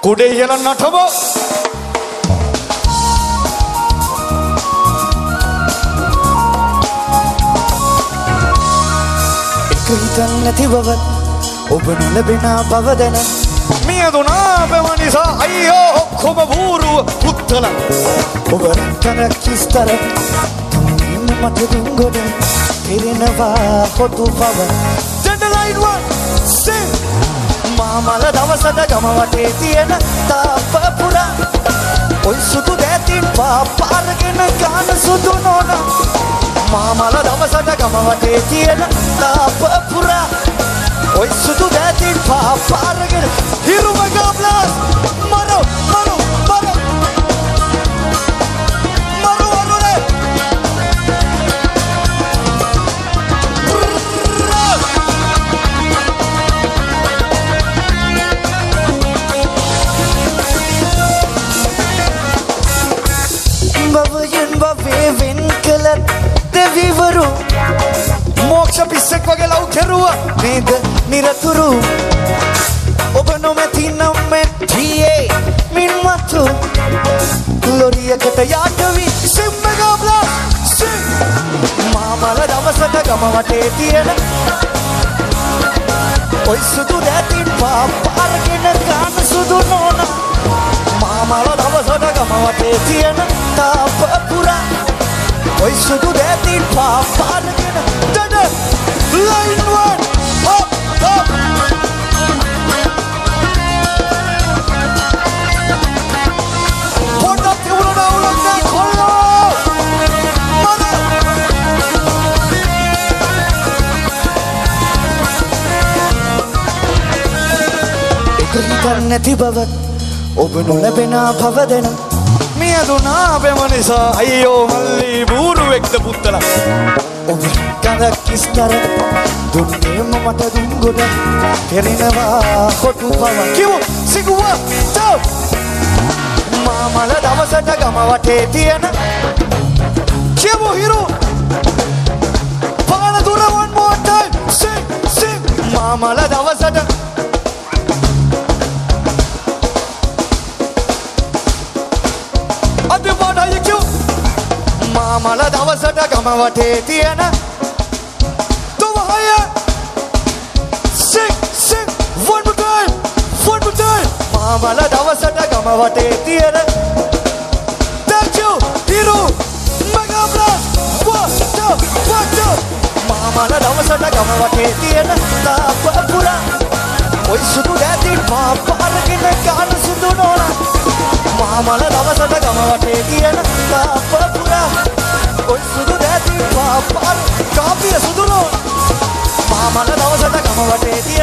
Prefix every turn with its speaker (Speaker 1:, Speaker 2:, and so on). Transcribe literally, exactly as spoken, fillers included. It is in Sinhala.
Speaker 1: කුඩේ ඉහළ නටව
Speaker 2: එක හිතන් නැති බව ඔබ නොලැබෙන බව දැන
Speaker 1: මියදුනා බව නිසා අයියෝ ඔක්කොම බූරුව පුත්තල
Speaker 2: ඔබ රැකන කිස්තර තුමින් මට දුංගොඩ පිරෙනවා හොතු බව
Speaker 1: Dandelion one sing
Speaker 2: මාමල දවසට ගම වටේ තියෙන තාප පුරා ඔයි සුදු දැතින් පාපාරගෙන ගාන සුදු නොන මාමල දවසට ගම වටේ තියෙන තාප පුරා ඔයි සුදු දැතින් පාපාරගෙන
Speaker 1: හිරු මගා බ්ලාස් මරෝ මරෝ මරෝ මරෝ අනුනේ
Speaker 2: බවයෙන් බවේ වෙන් කළ දෙවිවරු
Speaker 1: මෝක්ෂ පිස්සෙක් වගේ ලව් කෙරුවා
Speaker 2: නේද නිරතුරු ඔබ නොමැති නම් මෙතියේ මින් මතු ලොරියකට යාටවි
Speaker 1: sing mega blast sing
Speaker 2: මාමල දවසට ගම වටේ තියෙන ඔයි සුදු දැතින් පාපාරගෙන ගාන සුදු නොන මාමල දවසට ගම වටේ තියෙන තාප පුරා ඔයි සුදු දැතින් පාපාරගෙන
Speaker 1: දඩ line one up up පොඩ්ඩක් තිබුණා උලක් නෑ කොල්ලෝ මම
Speaker 2: එක හිතන් නැති බව ඔබ නොලැබෙන බව දැන
Speaker 1: මියදුනා බව නිසා අයියෝ මල්ලි බූරුවෙක්ද පුත්තල
Speaker 2: ඔබ කඳ කිස්තර දුන්නේම මට දුංගොඩ පෙරෙනවා කොටු බව
Speaker 1: කිව්ව සිගුවා තව
Speaker 2: මාමල දවසට ගම වටේ තියෙන
Speaker 1: කිව්ව හිරු පාන දුර one more time sing sing
Speaker 2: මාමල දවසට
Speaker 1: අද පාඩය කිව්ව
Speaker 2: මාමල දවසට ගම වටේ තියෙන
Speaker 1: තුව හය sing sing one more time one more time
Speaker 2: මාමල දවසට ගම වටේ තියෙන
Speaker 1: thank you Hiru mega blast one two one two
Speaker 2: මාමල දවසට ගම වටේ තියෙන තාප පුරා ඔයි සුදු දැතින් පාපාරගෙන ගාන සුදු නොන මාමල දවසට ගම වටේ තියෙන තාප පුරා ඔයි සුදු දැතින් පාපාර
Speaker 1: කාපිය සුදු නොන
Speaker 2: මාමල දවසට ගම වටේ තියෙන